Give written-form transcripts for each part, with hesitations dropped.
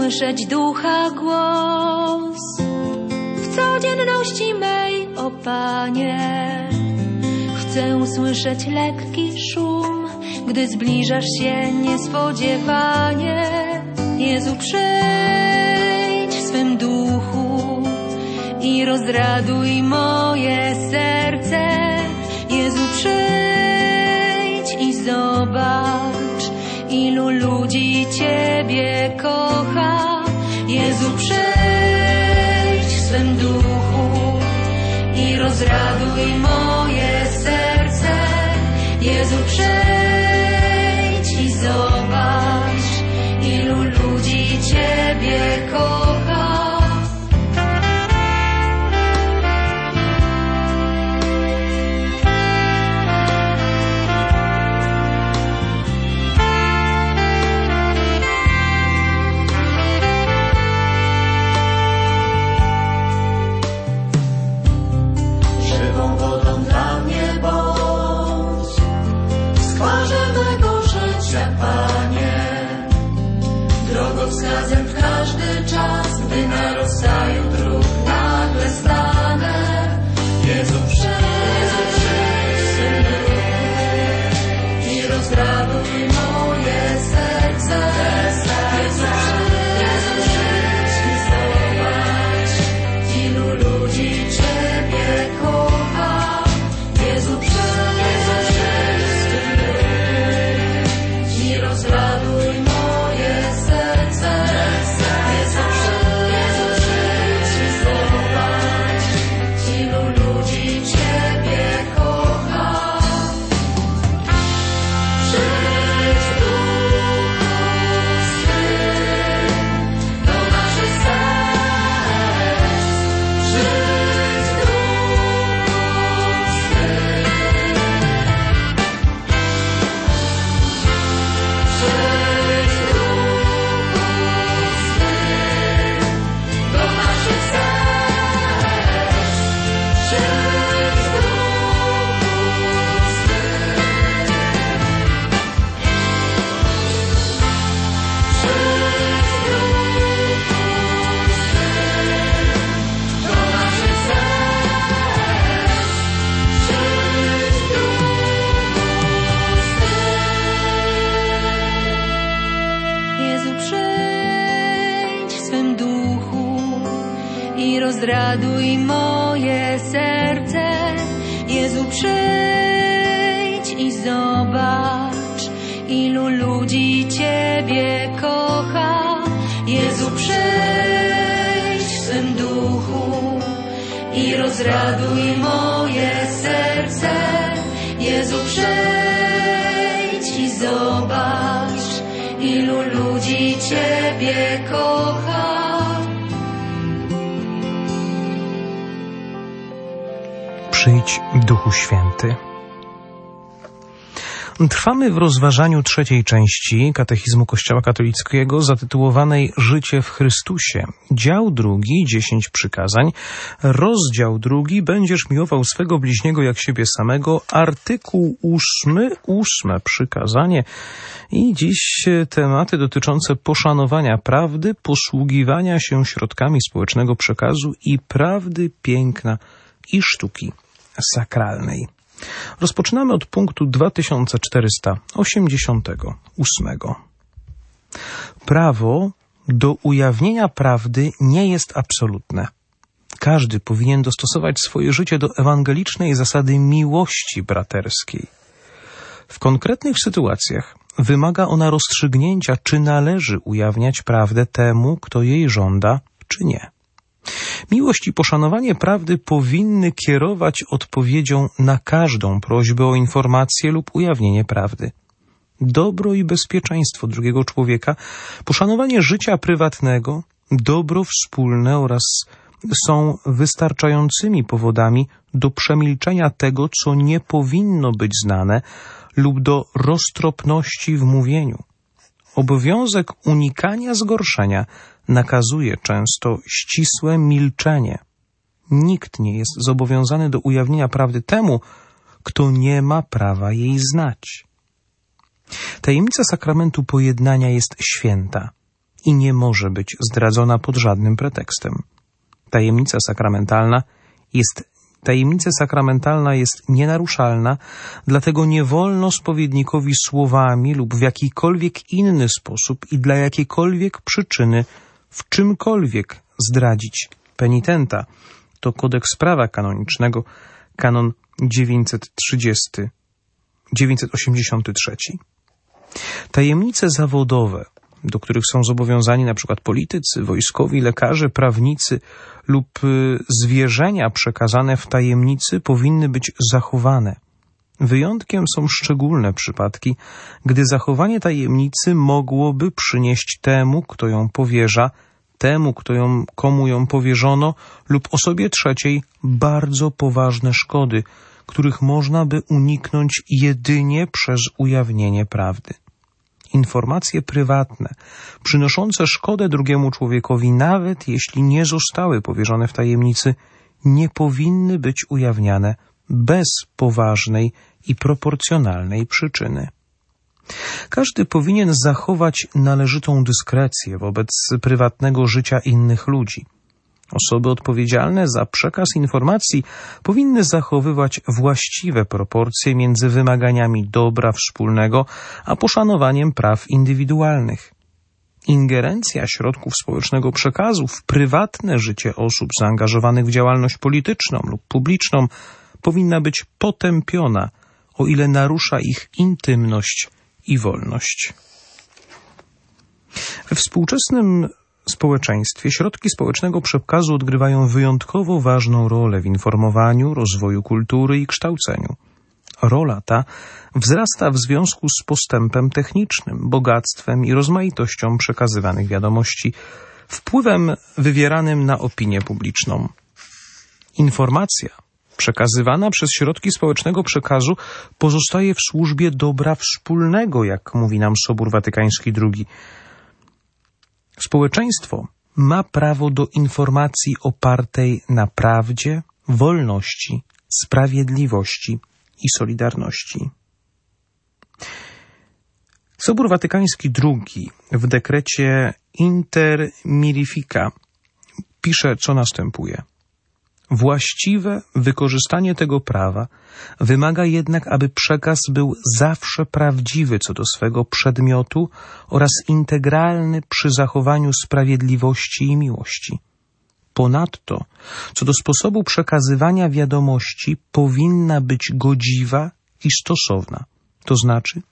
słyszeć Ducha głos w codzienności mej, o Panie. Chcę usłyszeć lekki szum, gdy zbliżasz się niespodziewanie. Jezu, przyjdź w swym duchu i rozraduj moje serce. Jezu, przyjdź i zobacz, ilu ludzi Ciebie kocha. Jezu, przyjdź w swym duchu i rozraduj moje serce. Jezu, przyjdź i zobacz, ilu ludzi Ciebie kocha. Żywą wodą dla mnie bądź, w skwarze mego życia, Panie. Drogowskazem w każdy czas, gdy na rozstaju dróg nagle stanę. Jezu, przyjdź, Synu, i rozraduj moje serce. Jezu, przyjdź i zobacz, ilu ludzi Ciebie kocha. Jezu, przyjdź, Synu, i rozraduj moje serce. Jezu, przyjdź i zobacz, ilu ludzi Ciebie kocha. Przyjdź, Duchu Święty, do naszych serc. Przyjdź, Duchu Święty. Przyjdź, Duchu Święty, do naszych serc. Przyjdź, Duchu Jezu, przyjdź w swym duchu i rozraduj moje serce. Jezu, przyjdź i zobacz, ilu ludzi Ciebie kocha. Jezu, przyjdź w swym duchu i rozraduj moje serce. Jezu, przyjdź i zobacz, ilu ludzi Ciebie kocha. Przyjdź, Duchu Święty. Trwamy w rozważaniu trzeciej części Katechizmu Kościoła Katolickiego zatytułowanej Życie w Chrystusie. Dział drugi, 10 przykazań. Rozdział drugi, będziesz miłował swego bliźniego jak siebie samego. Artykuł 8, 8 przykazanie. I dziś tematy dotyczące poszanowania prawdy, posługiwania się środkami społecznego przekazu i prawdy, piękna i sztuki sakralnej. Rozpoczynamy od punktu 2488. Prawo do ujawnienia prawdy nie jest absolutne. Każdy powinien dostosować swoje życie do ewangelicznej zasady miłości braterskiej. W konkretnych sytuacjach wymaga ona rozstrzygnięcia, czy należy ujawniać prawdę temu, kto jej żąda, czy nie. Miłość i poszanowanie prawdy powinny kierować odpowiedzią na każdą prośbę o informację lub ujawnienie prawdy. Dobro i bezpieczeństwo drugiego człowieka, poszanowanie życia prywatnego, dobro wspólne oraz są wystarczającymi powodami do przemilczenia tego, co nie powinno być znane lub do roztropności w mówieniu. Obowiązek unikania zgorszenia nakazuje często ścisłe milczenie. Nikt nie jest zobowiązany do ujawnienia prawdy temu, kto nie ma prawa jej znać. Tajemnica sakramentu pojednania jest święta. i nie może być zdradzona pod żadnym pretekstem. Tajemnica sakramentalna jest nienaruszalna, dlatego nie wolno spowiednikowi słowami lub w jakikolwiek inny sposób i dla jakiejkolwiek przyczyny w czymkolwiek zdradzić penitenta. To kodeks prawa kanonicznego, kanon 983. Tajemnice zawodowe, do których są zobowiązani na przykład politycy, wojskowi, lekarze, prawnicy lub zwierzenia przekazane w tajemnicy, powinny być zachowane. Wyjątkiem są szczególne przypadki, gdy zachowanie tajemnicy mogłoby przynieść temu, kto ją powierza, temu, komu ją powierzono, lub osobie trzeciej bardzo poważne szkody, których można by uniknąć jedynie przez ujawnienie prawdy. Informacje prywatne, przynoszące szkodę drugiemu człowiekowi, nawet jeśli nie zostały powierzone w tajemnicy, nie powinny być ujawniane bez poważnej i proporcjonalnej przyczyny. Każdy powinien zachować należytą dyskrecję wobec prywatnego życia innych ludzi. Osoby odpowiedzialne za przekaz informacji powinny zachowywać właściwe proporcje między wymaganiami dobra wspólnego a poszanowaniem praw indywidualnych. Ingerencja środków społecznego przekazu w prywatne życie osób zaangażowanych w działalność polityczną lub publiczną powinna być potępiona, o ile narusza ich intymność i wolność. We współczesnym społeczeństwie środki społecznego przekazu odgrywają wyjątkowo ważną rolę w informowaniu, rozwoju kultury i kształceniu. Rola ta wzrasta w związku z postępem technicznym, bogactwem i rozmaitością przekazywanych wiadomości, wpływem wywieranym na opinię publiczną. Informacja przekazywana przez środki społecznego przekazu pozostaje w służbie dobra wspólnego, jak mówi nam Sobór Watykański II. Społeczeństwo ma prawo do informacji opartej na prawdzie, wolności, sprawiedliwości i solidarności. Sobór Watykański II w dekrecie Inter Mirifica pisze, co następuje. Właściwe wykorzystanie tego prawa wymaga jednak, aby przekaz był zawsze prawdziwy co do swego przedmiotu oraz integralny przy zachowaniu sprawiedliwości i miłości. Ponadto, co do sposobu przekazywania wiadomości, powinna być godziwa i stosowna. To znaczy,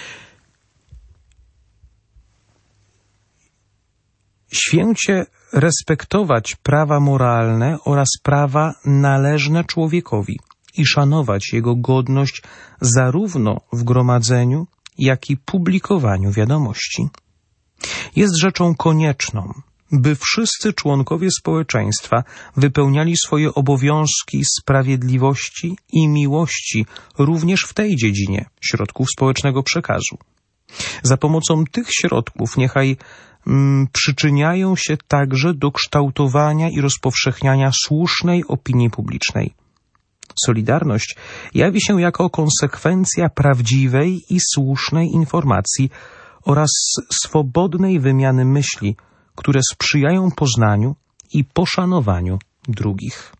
święcie respektować prawa moralne oraz prawa należne człowiekowi i szanować jego godność zarówno w gromadzeniu, jak i publikowaniu wiadomości. Jest rzeczą konieczną, by wszyscy członkowie społeczeństwa wypełniali swoje obowiązki sprawiedliwości i miłości również w tej dziedzinie środków społecznego przekazu. Za pomocą tych środków niechaj przyczyniają się także do kształtowania i rozpowszechniania słusznej opinii publicznej. Solidarność jawi się jako konsekwencja prawdziwej i słusznej informacji oraz swobodnej wymiany myśli, które sprzyjają poznaniu i poszanowaniu drugich.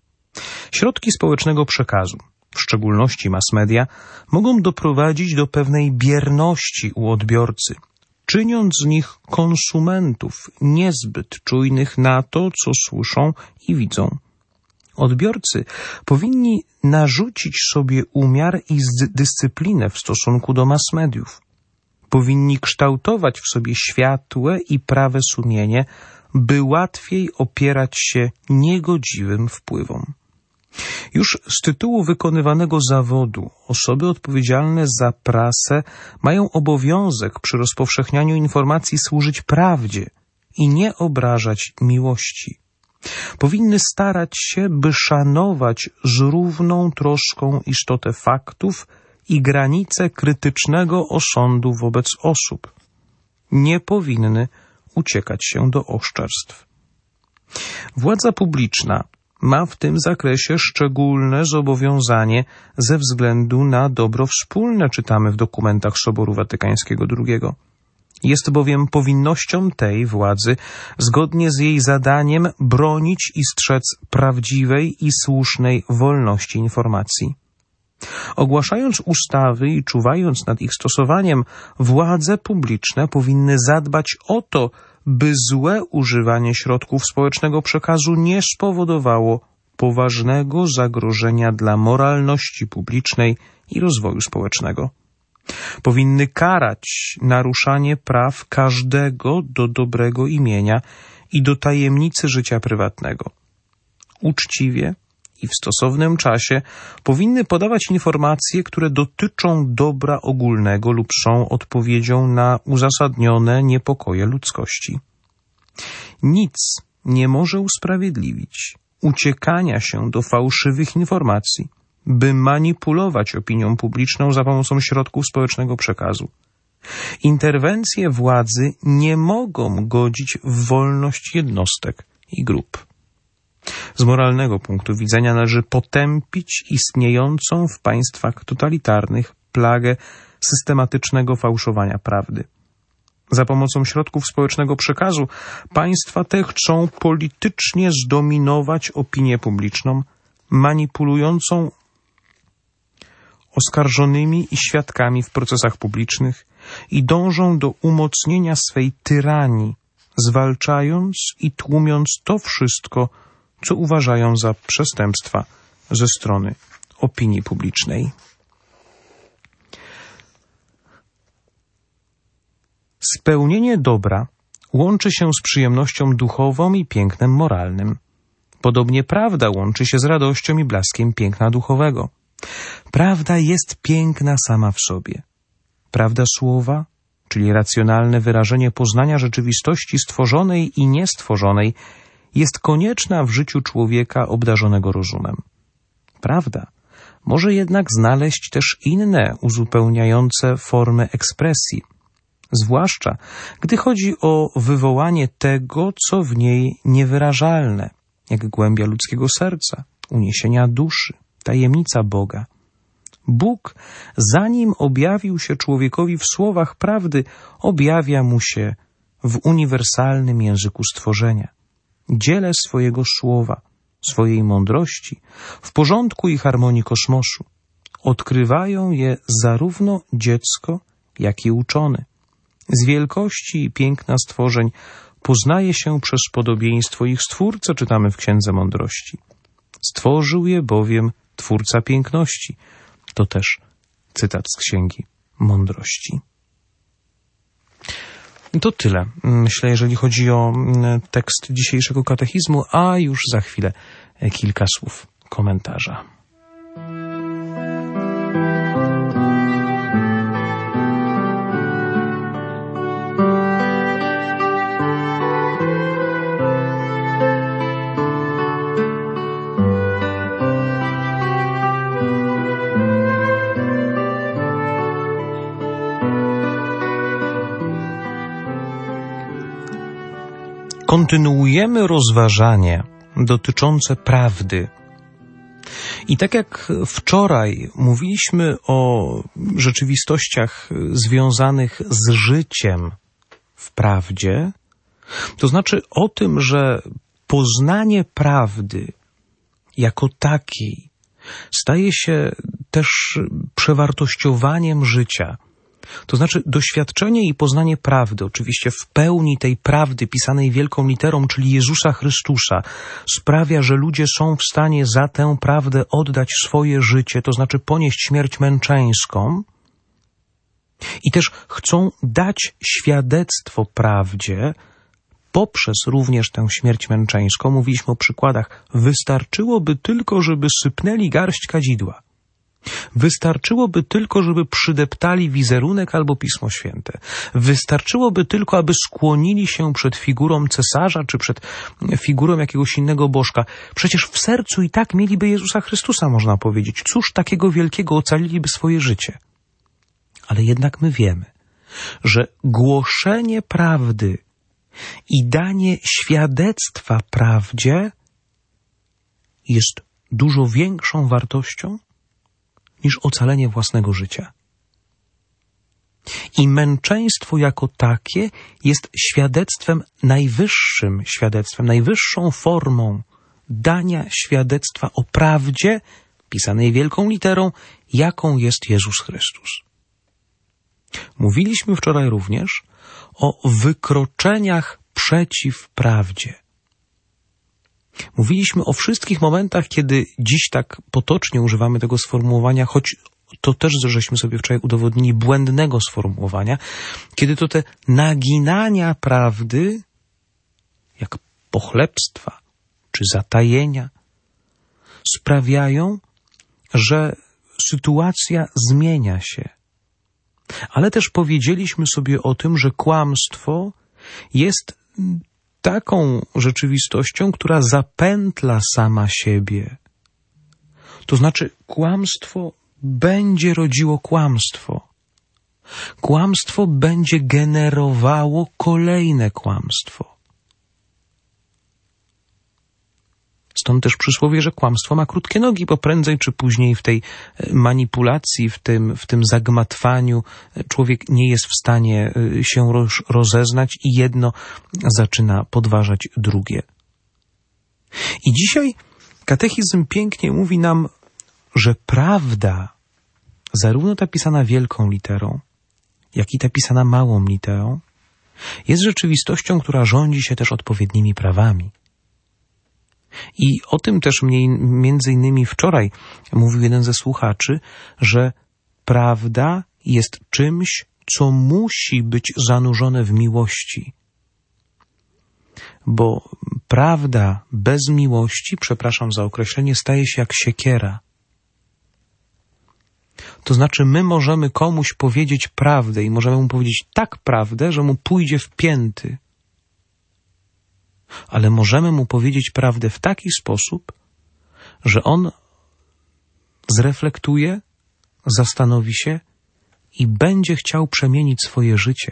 Środki społecznego przekazu, w szczególności mass media, mogą doprowadzić do pewnej bierności u odbiorcy, czyniąc z nich konsumentów niezbyt czujnych na to, co słyszą i widzą. Odbiorcy powinni narzucić sobie umiar i dyscyplinę w stosunku do mass mediów. Powinni kształtować w sobie światłe i prawe sumienie, by łatwiej opierać się niegodziwym wpływom. Już z tytułu wykonywanego zawodu osoby odpowiedzialne za prasę mają obowiązek przy rozpowszechnianiu informacji służyć prawdzie i nie obrażać miłości. Powinny starać się, by szanować z równą troską istotę faktów i granice krytycznego osądu wobec osób. Nie powinny uciekać się do oszczerstw. Władza publiczna ma w tym zakresie szczególne zobowiązanie ze względu na dobro wspólne, czytamy w dokumentach Soboru Watykańskiego II. Jest bowiem powinnością tej władzy, zgodnie z jej zadaniem, bronić i strzec prawdziwej i słusznej wolności informacji. Ogłaszając ustawy i czuwając nad ich stosowaniem, władze publiczne powinny zadbać o to, by złe używanie środków społecznego przekazu nie spowodowało poważnego zagrożenia dla moralności publicznej i rozwoju społecznego. Powinny karać naruszanie praw każdego do dobrego imienia i do tajemnicy życia prywatnego. Uczciwie i w stosownym czasie powinny podawać informacje, które dotyczą dobra ogólnego lub są odpowiedzią na uzasadnione niepokoje ludzkości. Nic nie może usprawiedliwić uciekania się do fałszywych informacji, by manipulować opinią publiczną za pomocą środków społecznego przekazu. Interwencje władzy nie mogą godzić w wolność jednostek i grup. Z moralnego punktu widzenia należy potępić istniejącą w państwach totalitarnych plagę systematycznego fałszowania prawdy. Za pomocą środków społecznego przekazu państwa te chcą politycznie zdominować opinię publiczną, manipulującą oskarżonymi i świadkami w procesach publicznych i dążą do umocnienia swej tyranii, zwalczając i tłumiąc to wszystko, co uważają za przestępstwa ze strony opinii publicznej. Spełnienie dobra łączy się z przyjemnością duchową i pięknem moralnym. Podobnie prawda łączy się z radością i blaskiem piękna duchowego. Prawda jest piękna sama w sobie. Prawda słowa, czyli racjonalne wyrażenie poznania rzeczywistości stworzonej i niestworzonej, jest konieczna w życiu człowieka obdarzonego rozumem. Prawda może jednak znaleźć też inne uzupełniające formy ekspresji, zwłaszcza gdy chodzi o wywołanie tego, co w niej niewyrażalne, jak głębia ludzkiego serca, uniesienia duszy, tajemnica Boga. Bóg, zanim objawił się człowiekowi w słowach prawdy, objawia mu się w uniwersalnym języku stworzenia. Dziele swojego słowa, swojej mądrości, w porządku i harmonii kosmosu. Odkrywają je zarówno dziecko, jak i uczony. Z wielkości i piękna stworzeń poznaje się przez podobieństwo ich Stwórcę, czytamy w Księdze Mądrości. Stworzył je bowiem Twórca piękności. To też cytat z Księgi Mądrości. To tyle, myślę, jeżeli chodzi o tekst dzisiejszego katechizmu, a już za chwilę kilka słów komentarza. Kontynuujemy rozważanie dotyczące prawdy. I tak jak wczoraj mówiliśmy o rzeczywistościach związanych z życiem w prawdzie, to znaczy o tym, że poznanie prawdy jako takiej staje się też przewartościowaniem życia. To znaczy doświadczenie i poznanie prawdy, oczywiście w pełni tej prawdy pisanej wielką literą, czyli Jezusa Chrystusa, sprawia, że ludzie są w stanie za tę prawdę oddać swoje życie, to znaczy ponieść śmierć męczeńską i też chcą dać świadectwo prawdzie poprzez również tę śmierć męczeńską. Mówiliśmy o przykładach. Wystarczyłoby tylko, żeby sypnęli garść kadzidła. Wystarczyłoby tylko, żeby przydeptali wizerunek albo Pismo Święte. Wystarczyłoby tylko, aby skłonili się przed figurą cesarza czy przed figurą jakiegoś innego bożka. Przecież w sercu i tak mieliby Jezusa Chrystusa, można powiedzieć. Cóż takiego wielkiego, ocaliliby swoje życie. Ale jednak my wiemy, że głoszenie prawdy i danie świadectwa prawdzie jest dużo większą wartością niż ocalenie własnego życia. I męczeństwo jako takie jest świadectwem, najwyższą formą dania świadectwa o prawdzie, pisanej wielką literą, jaką jest Jezus Chrystus. Mówiliśmy wczoraj również o wykroczeniach przeciw prawdzie. Mówiliśmy o wszystkich momentach, kiedy dziś tak potocznie używamy tego sformułowania, choć to też żeśmy sobie wczoraj udowodnili błędnego sformułowania, kiedy to te naginania prawdy, jak pochlebstwa czy zatajenia, sprawiają, że sytuacja zmienia się. Ale też powiedzieliśmy sobie o tym, że kłamstwo jest taką rzeczywistością, która zapętla sama siebie. To znaczy, kłamstwo będzie rodziło kłamstwo. Kłamstwo będzie generowało kolejne kłamstwo. Stąd też przysłowie, że kłamstwo ma krótkie nogi, bo prędzej czy później w tej manipulacji, w tym zagmatwaniu człowiek nie jest w stanie się rozeznać i jedno zaczyna podważać drugie. I dzisiaj katechizm pięknie mówi nam, że prawda, zarówno ta pisana wielką literą, jak i ta pisana małą literą, jest rzeczywistością, która rządzi się też odpowiednimi prawami. I o tym też między innymi wczoraj mówił jeden ze słuchaczy, że prawda jest czymś, co musi być zanurzone w miłości. Bo prawda bez miłości, przepraszam za określenie, staje się jak siekiera. To znaczy my możemy komuś powiedzieć prawdę i możemy mu powiedzieć tak prawdę, że mu pójdzie w pięty. Ale możemy mu powiedzieć prawdę w taki sposób, że on zreflektuje, zastanowi się i będzie chciał przemienić swoje życie.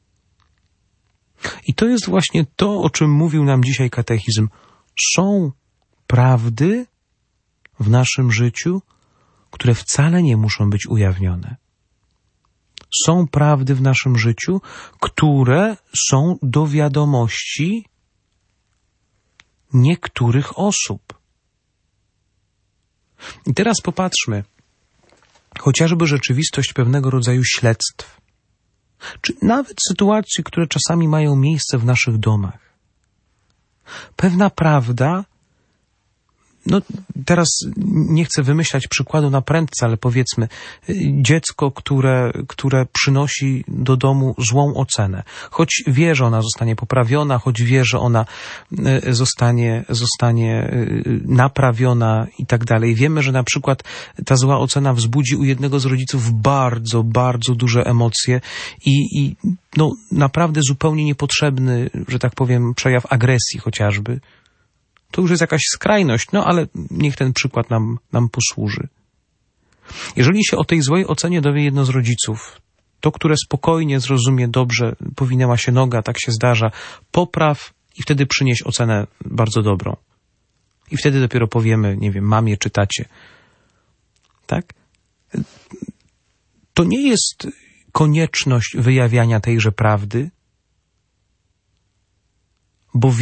I to jest właśnie to, o czym mówił nam dzisiaj katechizm. Są prawdy w naszym życiu, które wcale nie muszą być ujawnione. Są prawdy w naszym życiu, które są do wiadomości niektórych osób. I teraz popatrzmy, chociażby rzeczywistość pewnego rodzaju śledztw, czy nawet sytuacji, które czasami mają miejsce w naszych domach. Pewna prawda, teraz nie chcę wymyślać przykładu na prędce, ale powiedzmy, dziecko, które przynosi do domu złą ocenę, choć wie, że ona zostanie poprawiona, choć wie, że ona zostanie naprawiona i tak dalej. Wiemy, że na przykład ta zła ocena wzbudzi u jednego z rodziców bardzo, bardzo duże emocje i naprawdę zupełnie niepotrzebny, że tak powiem, przejaw agresji chociażby. To już jest jakaś skrajność, ale niech ten przykład nam posłuży. Jeżeli się o tej złej ocenie dowie jedno z rodziców, to które spokojnie zrozumie, dobrze, powinęła się noga, tak się zdarza, popraw i wtedy przynieś ocenę bardzo dobrą. I wtedy dopiero powiemy, nie wiem, mamie czy tacie. Tak? To nie jest konieczność wyjawiania tejże prawdy, bo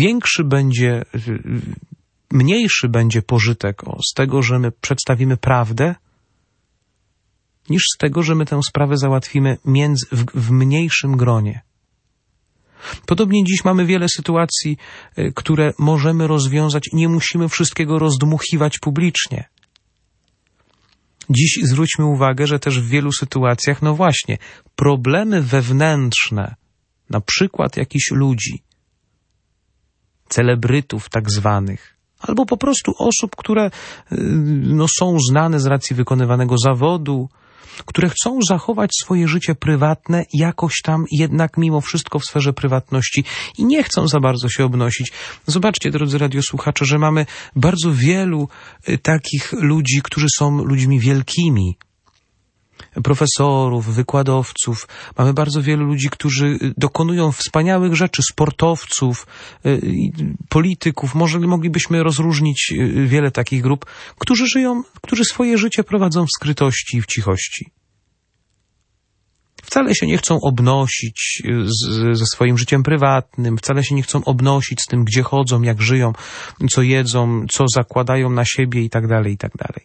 mniejszy będzie pożytek z tego, że my przedstawimy prawdę, niż z tego, że my tę sprawę załatwimy w mniejszym gronie. Podobnie dziś mamy wiele sytuacji, które możemy rozwiązać. Nie musimy wszystkiego rozdmuchiwać publicznie. Dziś zwróćmy uwagę, że też w wielu sytuacjach, problemy wewnętrzne, na przykład jakichś ludzi, celebrytów tak zwanych, albo po prostu osób, które są znane z racji wykonywanego zawodu, które chcą zachować swoje życie prywatne jakoś tam jednak mimo wszystko w sferze prywatności i nie chcą za bardzo się obnosić. Zobaczcie, drodzy radiosłuchacze, że mamy bardzo wielu takich ludzi, którzy są ludźmi wielkimi. Profesorów, wykładowców. Mamy bardzo wielu ludzi, którzy dokonują wspaniałych rzeczy, sportowców, polityków. Może moglibyśmy rozróżnić wiele takich grup, którzy swoje życie prowadzą w skrytości i w cichości. wcale się nie chcą obnosić ze swoim życiem prywatnym, wcale się nie chcą obnosić z tym, gdzie chodzą, jak żyją, co jedzą, co zakładają na siebie i tak dalej, i tak dalej.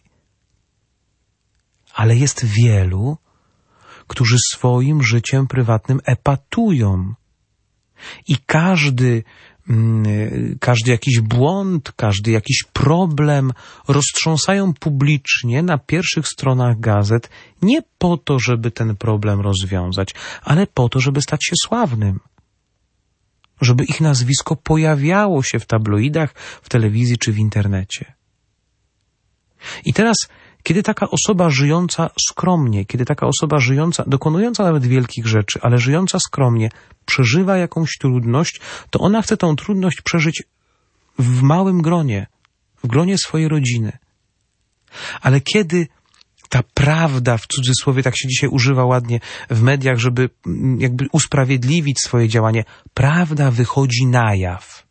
Ale jest wielu, którzy swoim życiem prywatnym epatują. I każdy jakiś błąd, każdy jakiś problem roztrząsają publicznie na pierwszych stronach gazet nie po to, żeby ten problem rozwiązać, ale po to, żeby stać się sławnym. Żeby ich nazwisko pojawiało się w tabloidach, w telewizji czy w internecie. I teraz, kiedy taka osoba żyjąca skromnie, kiedy taka osoba żyjąca, dokonująca nawet wielkich rzeczy, ale żyjąca skromnie, przeżywa jakąś trudność, to ona chce tą trudność przeżyć w małym gronie, w gronie swojej rodziny. Ale kiedy ta prawda, w cudzysłowie tak się dzisiaj używa ładnie w mediach, żeby jakby usprawiedliwić swoje działanie, prawda wychodzi na jaw,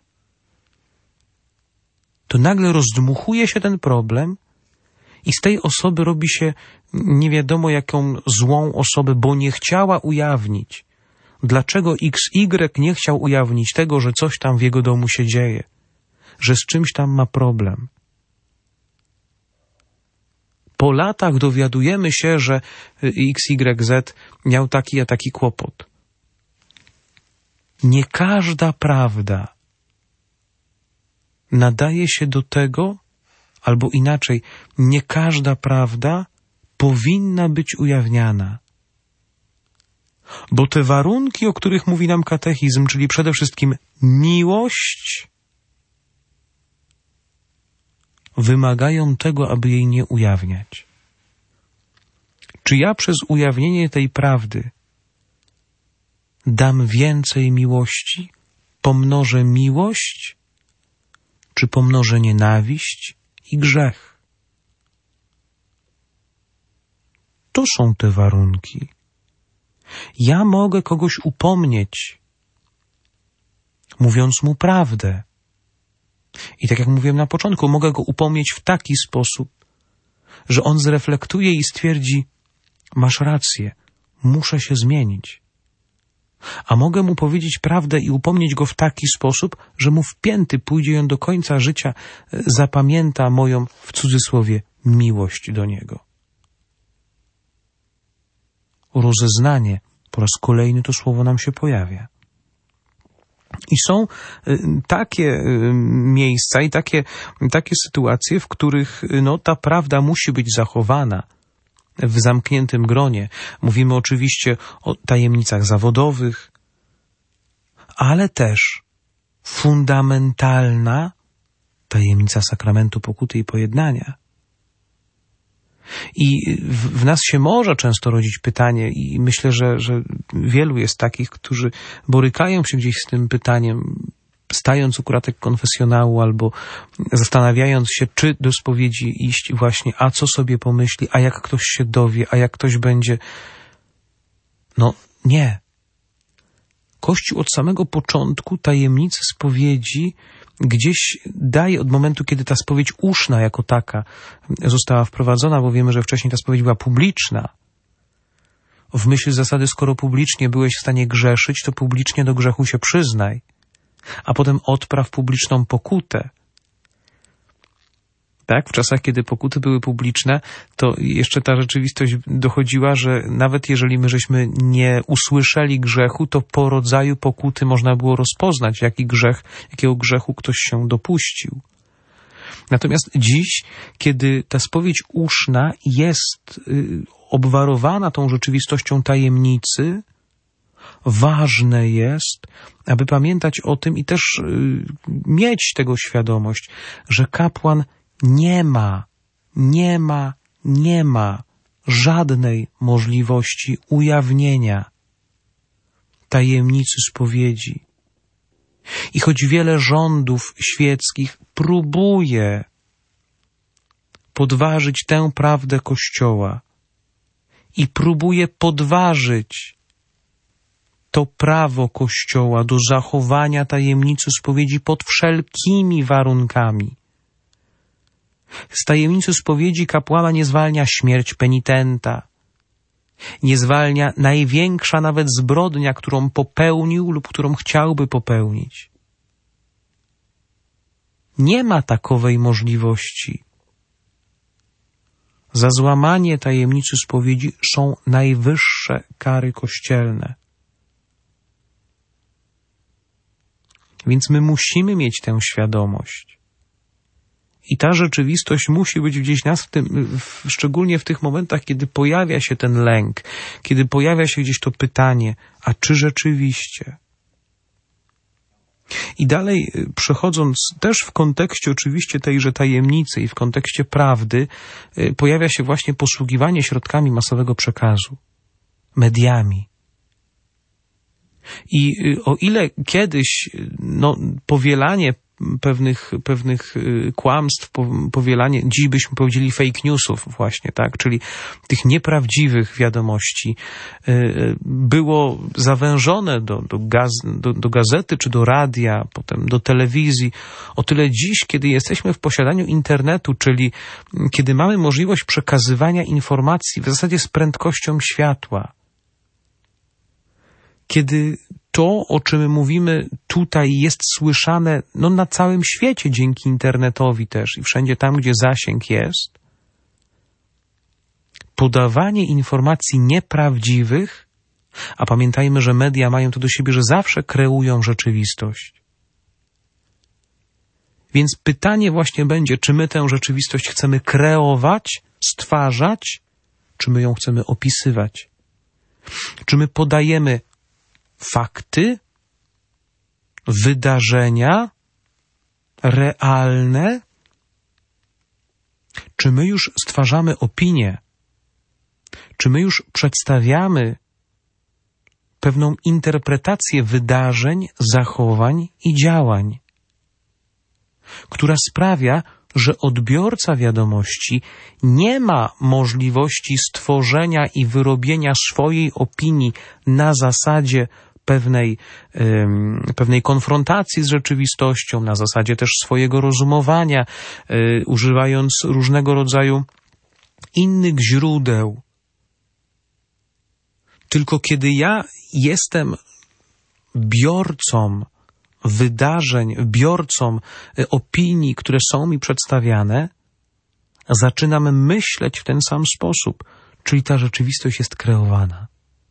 to nagle rozdmuchuje się ten problem i z tej osoby robi się nie wiadomo jaką złą osobę, bo nie chciała ujawnić. Dlaczego XY nie chciał ujawnić tego, że coś tam w jego domu się dzieje, że z czymś tam ma problem? Po latach dowiadujemy się, że XYZ miał taki a taki kłopot. Nie każda prawda nadaje się do tego, albo inaczej, nie każda prawda powinna być ujawniana. Bo te warunki, o których mówi nam katechizm, czyli przede wszystkim miłość, wymagają tego, aby jej nie ujawniać. Czy ja przez ujawnienie tej prawdy dam więcej miłości, pomnożę miłość, czy pomnożę nienawiść i grzech? To są te warunki. Ja mogę kogoś upomnieć, mówiąc mu prawdę. I tak jak mówiłem na początku, mogę go upomnieć w taki sposób, że on zreflektuje i stwierdzi: masz rację, muszę się zmienić. A mogę mu powiedzieć prawdę i upomnieć go w taki sposób, że mu w pięty pójdzie i on do końca życia zapamięta moją, w cudzysłowie, miłość do niego. Rozeznanie, po raz kolejny to słowo nam się pojawia. I są takie miejsca i takie sytuacje, w których ta prawda musi być zachowana w zamkniętym gronie. Mówimy oczywiście o tajemnicach zawodowych, ale też fundamentalna tajemnica sakramentu pokuty i pojednania. I w nas się może często rodzić pytanie i myślę, że wielu jest takich, którzy borykają się gdzieś z tym pytaniem, stając u kratek konfesjonału albo zastanawiając się, czy do spowiedzi iść właśnie, a co sobie pomyśli, a jak ktoś się dowie, a jak ktoś będzie... Nie. Kościół od samego początku tajemnicy spowiedzi gdzieś daje od momentu, kiedy ta spowiedź uszna jako taka została wprowadzona, bo wiemy, że wcześniej ta spowiedź była publiczna. W myśl zasady, skoro publicznie byłeś w stanie grzeszyć, to publicznie do grzechu się przyznaj, a potem odpraw publiczną pokutę. Tak? W czasach, kiedy pokuty były publiczne, to jeszcze ta rzeczywistość dochodziła, że nawet jeżeli my żeśmy nie usłyszeli grzechu, to po rodzaju pokuty można było rozpoznać, jakiego grzechu ktoś się dopuścił. Natomiast dziś, kiedy ta spowiedź uszna jest obwarowana tą rzeczywistością tajemnicy, ważne jest, aby pamiętać o tym i też mieć tego świadomość, że kapłan nie ma żadnej możliwości ujawnienia tajemnicy spowiedzi. I choć wiele rządów świeckich próbuje podważyć tę prawdę Kościoła i próbuje podważyć to prawo Kościoła do zachowania tajemnicy spowiedzi pod wszelkimi warunkami. Z tajemnicy spowiedzi kapłana nie zwalnia śmierć penitenta, Nie zwalnia największa nawet zbrodnia, którą popełnił lub którą chciałby popełnić. Nie ma takowej możliwości. Za złamanie tajemnicy spowiedzi są najwyższe kary kościelne. Więc my musimy mieć tę świadomość. I ta rzeczywistość musi być gdzieś nas, szczególnie w tych momentach, kiedy pojawia się ten lęk, kiedy pojawia się gdzieś to pytanie, a czy rzeczywiście? I dalej, przechodząc też w kontekście oczywiście tejże tajemnicy i w kontekście prawdy, pojawia się właśnie posługiwanie środkami masowego przekazu, mediami. I o ile kiedyś powielanie pewnych kłamstw, powielanie, dziś byśmy powiedzieli fake newsów właśnie, tak, czyli tych nieprawdziwych wiadomości, było zawężone do gazety czy do radia, potem do telewizji. O tyle dziś, kiedy jesteśmy w posiadaniu internetu, czyli kiedy mamy możliwość przekazywania informacji w zasadzie z prędkością światła, kiedy to, o czym mówimy tutaj, jest słyszane na całym świecie dzięki internetowi też i wszędzie tam, gdzie zasięg jest, podawanie informacji nieprawdziwych, a pamiętajmy, że media mają to do siebie, że zawsze kreują rzeczywistość. Więc pytanie właśnie będzie, czy my tę rzeczywistość chcemy kreować, stwarzać, czy my ją chcemy opisywać? Czy my podajemy fakty, wydarzenia realne? Czy my już stwarzamy opinię? Czy my już przedstawiamy pewną interpretację wydarzeń, zachowań i działań, która sprawia, że odbiorca wiadomości nie ma możliwości stworzenia i wyrobienia swojej opinii na zasadzie pewnej konfrontacji z rzeczywistością, na zasadzie też swojego rozumowania, używając różnego rodzaju innych źródeł. Tylko kiedy ja jestem biorcą wydarzeń, biorcą opinii, które są mi przedstawiane, zaczynam myśleć w ten sam sposób, czyli ta rzeczywistość jest kreowana.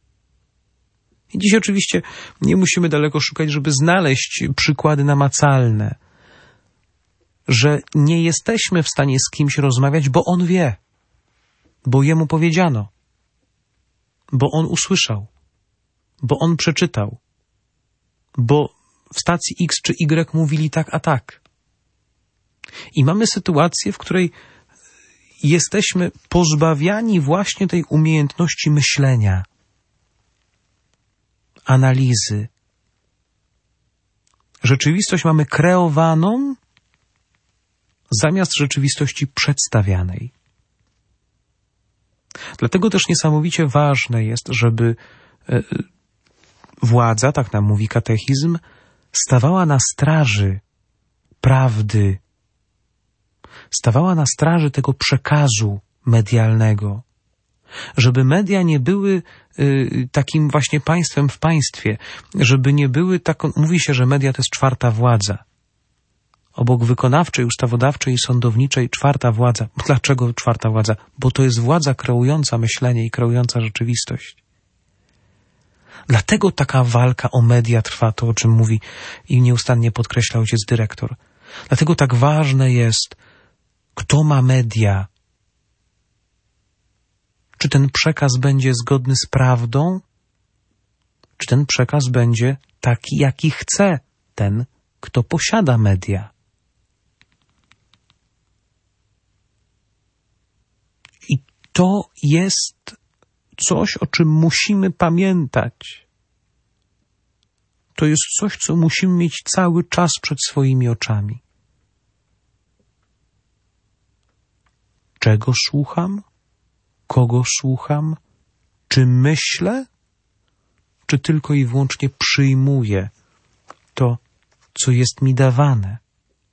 I dziś oczywiście nie musimy daleko szukać, żeby znaleźć przykłady namacalne, że nie jesteśmy w stanie z kimś rozmawiać, bo on wie, bo jemu powiedziano, bo on usłyszał, bo on przeczytał, bo w stacji X czy Y mówili tak, a tak. I mamy sytuację, w której jesteśmy pozbawiani właśnie tej umiejętności myślenia, analizy. Rzeczywistość mamy kreowaną zamiast rzeczywistości przedstawianej. Dlatego też niesamowicie ważne jest, żeby władza, tak nam mówi katechizm, stawała na straży prawdy, stawała na straży tego przekazu medialnego, żeby media nie były takim właśnie państwem w państwie, żeby nie były taką, mówi się, że media to jest czwarta władza. Obok wykonawczej, ustawodawczej i sądowniczej czwarta władza. Dlaczego czwarta władza? Bo to jest władza kreująca myślenie i kreująca rzeczywistość. Dlatego taka walka o media trwa, to o czym mówi i nieustannie podkreśla ojciec dyrektor. Dlatego tak ważne jest, kto ma media. Czy ten przekaz będzie zgodny z prawdą? Czy ten przekaz będzie taki, jaki chce ten, kto posiada media? I to jest coś, o czym musimy pamiętać. To jest coś, co musimy mieć cały czas przed swoimi oczami. Czego słucham? Kogo słucham? Czy myślę? Czy tylko i wyłącznie przyjmuję to, co jest mi dawane?